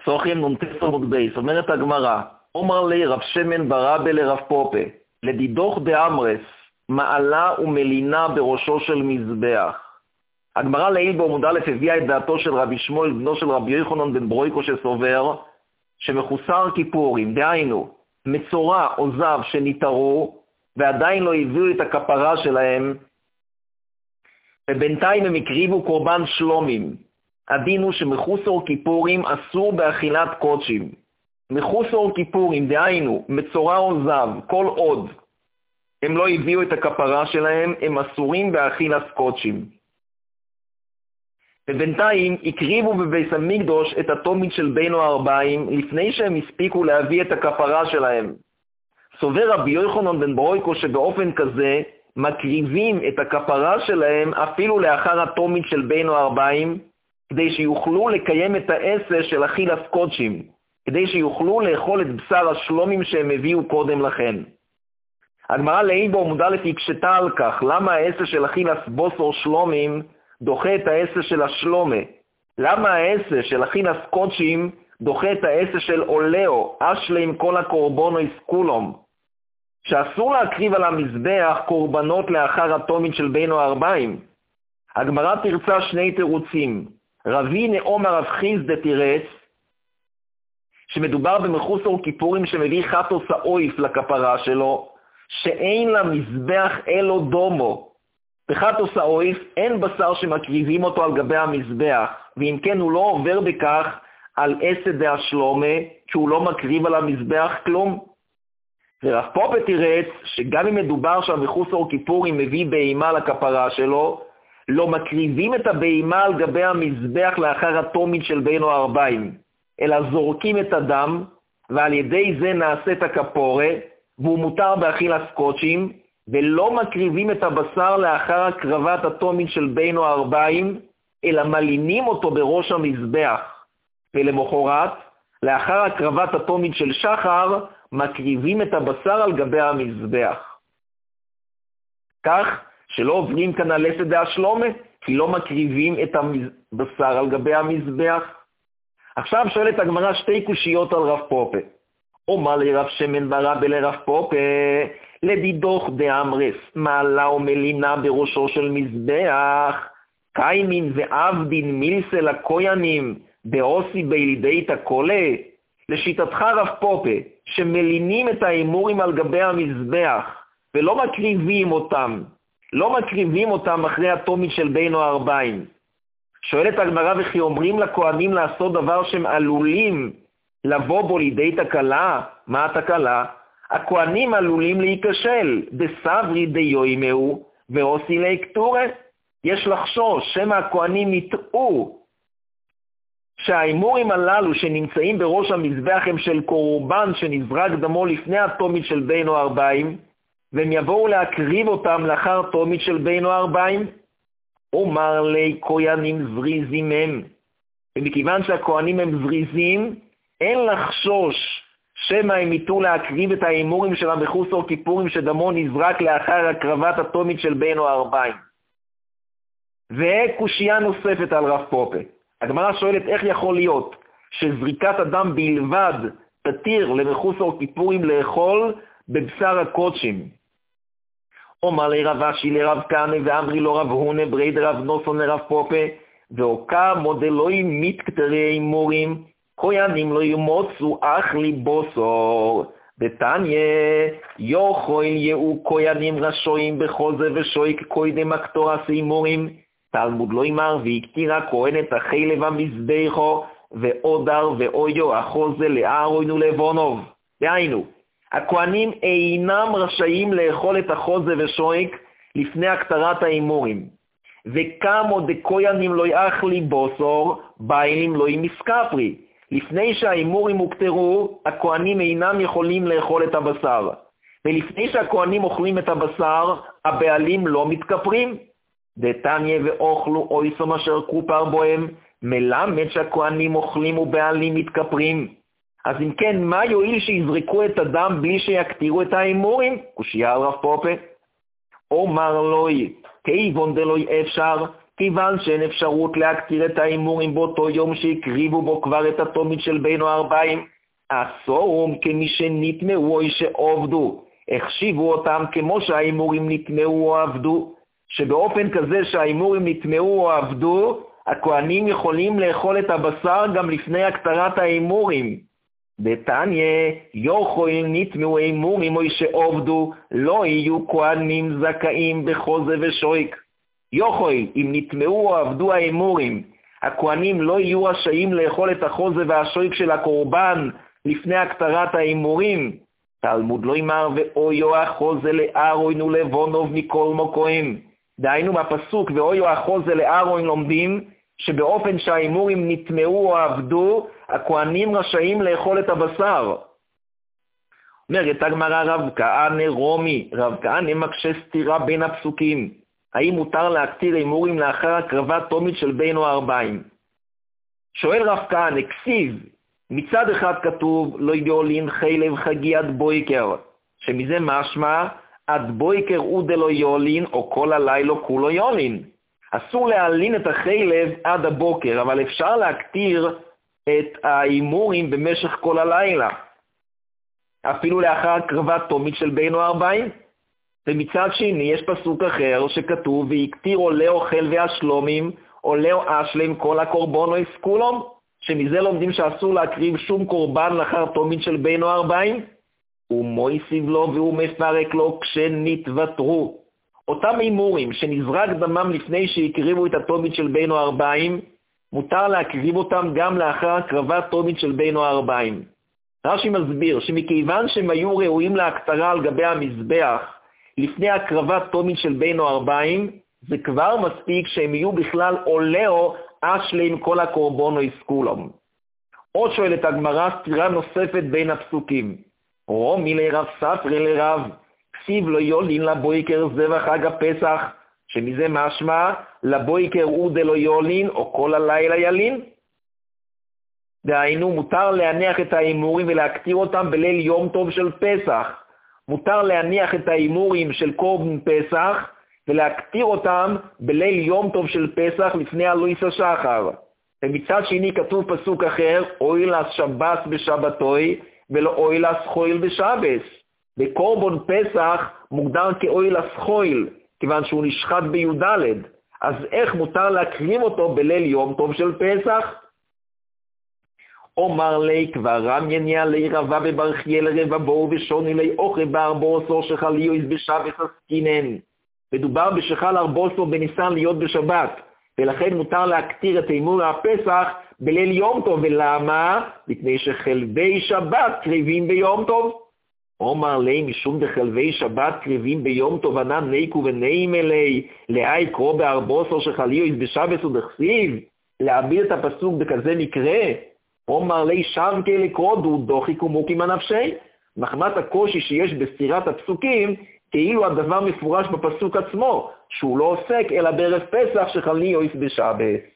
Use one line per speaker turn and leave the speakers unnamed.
צוחים נונטסו מוגבייס, אומרת הגמרא, אומר לי רב שמן ברבה לרב פופה, לדידוך דאמרס, מעלה ומלינה בראשו של מזבח. הגמרא לעיל בעמוד א' הביאה את דעתו של רבי שמואל, בנו של רבי יוחנן בן ברויקו שסובר, שמחוסר כיפורים, דהיינו, מצורע או זב שניתרו, ועדיין לא הביאו את הכפרה שלהם, ובינתיים הם הקריבו קורבן שלומים. הדין הוא שמחוסר כיפורים אסור באכילת קודשים. מחוסר כיפורים, דהיינו, מצורע או זב, כל עוד הם לא הביאו את הכפרה שלהם, הם אסורים באכילת קודשים. ובינתיים הקריבו בבית המקדוש את התומית של בין הארבעים, לפני שהם הספיקו להביא את הכפרה שלהם. סובר רבי יוחנן בן ברויקו שבאופן כזה מקריבים את הכפרה שלהם אפילו לאחר התומית של בין הארבעים, כדי שיוכלו לקיים את העשה של אכילת קודשים, כדי שיוכלו לאכול את בשר השלומים שהם הביאו קודם לכן. הגמרא לעיל בעמוד א' הקשתה על כך, למה העשה של אכילת בוסר שלומים דוחה את העשה של השלומה? למה העשה של אכילת קודשים דוחה את העשה של עולהו, אשלה עם כל הקורבנו יסקולום? שאסור להקריב על המזבח קורבנות לאחר התומית של בין הארבעים. הגמרא תרצה שני תירוצים. רבי נאום הרב חיסדא תירץ שמדובר במחוסר כיפורים שמביא חטוס האויף לכפרה שלו, שאין למזבח אלו דומו. בחטוס האויף אין בשר שמקריבים אותו על גבי המזבח, ואם כן הוא לא עובר בכך על עשה דאשלומה, כי הוא לא מקריב על המזבח כלום. ורב פופה תירץ שגם אם מדובר שהמחוסר כיפורים מביא בהימה לכפרה שלו, לא מקריבים את הבהימה על גבי המזבח לאחר התומית של בין הארבעים, אלא זורקים את הדם, ועל ידי זה נעשית הכפורה, והוא מותר באכילת קודשים, ולא מקריבים את הבשר לאחר הקרבת התומית של בין הארבעים, אלא מלינים אותו בראש המזבח. ולמחרת, לאחר הקרבת התומית של שחר, מקריבים את הבשר על גבי המזבח. כך שלא עוברים כאן על עשה דאשלומה, כי לא מקריבים את הבשר על גבי המזבח. עכשיו שואלת הגמרא שתי קושיות על רב פופה. אומר לרב שמן ברבה לרב פופה, לדידוך דאמרס, מעלה ומלינה בראשו של מזבח, קיימין ועבדין מילסה לקוינים, דאוסי בילידי תקולה. לשיטתך רב פופה, שמלינים את האמורים על גבי המזבח, ולא מקריבים אותם, לא מקריבים אותם אחרי התומית של בין הארבעים. שואלת הגמרא, וכי אומרים לכהנים לעשות דבר שהם עלולים לבוא בו לידי תקלה? מה התקלה? הכהנים עלולים להיכשל, דסברי דיומהו ועושי לקטורה. יש לחשוש שמא הכהנים יטעו שהאמורים הללו שנמצאים בראש המזבח הם של קורבן שנזרק דמו לפני התומית של בין הארבעים, והם יבואו להקריב אותם לאחר תומית של בין הארבעים. אומר לי, כהנים זריזים הם. ומכיוון שהכהנים הם זריזים, אין לחשוש שמא הם יטעו להקריב את האמורים של המחוסר כיפורים שדמו נזרק לאחר הקרבת התומית של בין הארבעים. וקושייה נוספת על רב פופה. הגמרא שואלת איך יכול להיות שזריקת הדם בלבד תתיר למחוסר כיפורים לאכול בבשר הקודשים. אומר לרב אשי לרב כהנא ואמרי לו רב הונא ברי דרב נוסון לרב פופה, ואוקה מודלוי מתקטרי אמורים, כהנים לא ימוצו אך ליבוסור. דתניא יוכל יהיו כהנים רשועים בחוזה ושויק קוידם הקטורס אמורים, תלמוד לא ימר והקטירה כהנת החלב המזבחו ואודר ואויו החוזה לארון ולבונוב. דהיינו, הכהנים אינם רשאים לאכול את החוזה ושויק לפני הקטרת האמורים. וכמו דכהנים לא יאכלי בוסור, ביילים לא ימסקפרי. לפני שהאמורים הוקטרו, הכהנים אינם יכולים לאכול את הבשר. ולפני שהכהנים אוכלים את הבשר, הבעלים לא מתכפרים. דתניא ואוכלו אויסום אשר כופר בוהם, מלמד שהכהנים אוכלים ובעלים מתכפרים. אז אם כן, מה יועיל שיזרקו את הדם בלי שיקטירו את האמורים? קושייה על רב פופה. אומר לוי, כיוון דלוי אפשר, כיוון שאין אפשרות להקטיר את ההימורים באותו יום שהקריבו בו כבר את התומית של בין הארבעים, אסורום כמי שנטמעו או שעובדו, החשיבו אותם כמו שההימורים נטמעו או עבדו, שבאופן כזה שההימורים נטמעו או עבדו, הכהנים יכולים לאכול את הבשר גם לפני הקטרת ההימורים. בתניא, יוכויל נטמעו הימורים או שעובדו, לא יהיו כהנים זכאים בחוזה ושויק. יוכויל, אם נטמעו או עבדו ההימורים, הכהנים לא יהיו רשאים לאכול את החוזה והשויק של הקורבן לפני הקטרת ההימורים. תלמוד לא אמר ואויו החוזה לארוין ולבונוב מכל מוקוים. דהיינו מהפסוק ואויו החוזה לארוין לומדים שבאופן שההימורים נטמעו או עבדו, הכהנים רשאים לאכול את הבשר. אומרת הגמרא רב כהנא רומי, רב כהנא מקשה סתירה בין הפסוקים. האם מותר להקטיר הימורים לאחר הקרבת תומית של בין או ארבעים? שואל רב כהנא, כסיב, מצד אחד כתוב לא יולין חילב חגי עד בויקר, שמזה משמע עד בויקר הוא דלא יולין או כל הלילה כולו יולין. אסור להלין את החילב עד הבוקר, אבל אפשר להקטיר את ההימורים במשך כל הלילה, אפילו לאחר הקרבת תומית של בין או ארבעים. ומצד שני יש פסוק אחר שכתוב ויקטיר עולה אוכל והשלומים עולה או אשלם כל הקורבן או אסכולום, שמזה לומדים שאסור להקריב שום קורבן לאחר תומית של בין או ארבעים. ומויסיב לו והוא מפרק לו כשנתוותרו. אותם הימורים שנזרק דמם לפני שהקריבו את התומית של בין או ארבעים, מותר להקריב אותם גם לאחר הקרבת תומית של בין או ארבעים. רש"י מסביר שמכיוון שהם היו ראויים להקטרה על גבי המזבח לפני הקרבת תומית של בין או ארבעים, זה כבר מספיק שהם יהיו בכלל עולהו אשלם כל הקורבן או אסכולום. עוד שואלת הגמרא סתירה נוספת בין הפסוקים. רומי לרב ספרי לרב, כסיב לא יולין לבויקר זבח חג הפסח, שמזה משמע לבויקר הוא דלא יולין או כל הלילה ילין. דהיינו מותר להניח את ההימורים ולהקטיר אותם בליל יום טוב של פסח. מותר להניח את ההימורים של קורבן פסח ולהקטיר אותם בליל יום טוב של פסח לפני עלויס השחר. ומצד שני כתוב פסוק אחר, אוי לס שבס בשבתוי ולא אוי לס חויל בשבס. בקורבן פסח מוגדר כאוי לס חויל, כיוון שהוא נשחט בי"ד. אז איך מותר להקריב אותו בליל יום טוב של פסח? אומר לי כבר רמיניה לי רבה בברכיה לרבבו ושוני לי אוכל בארבוסו שחליו בשבס עסקינן. מדובר בשחל ארבוסו בניסן להיות בשבת, ולכן מותר להקטיר את הימור הפסח בליל יום טוב. ולמה? מפני שחלבי שבת קריבים ביום טוב. אומר לי משום דחלבי שבת קריבים ביום טוב ענן ניקו ונעים אלי לאי קרו בארבוסו שחליו בשבס ודכסיב. להביל את הפסוק בכזה מקרה. אומר לי שם כאלה קרודו דוחי כמוקים הנפשי. מחמת הקושי שיש בסתירת הפסוקים, כאילו הדבר מפורש בפסוק עצמו, שהוא לא עוסק אלא בערב פסח שחליו בשבס.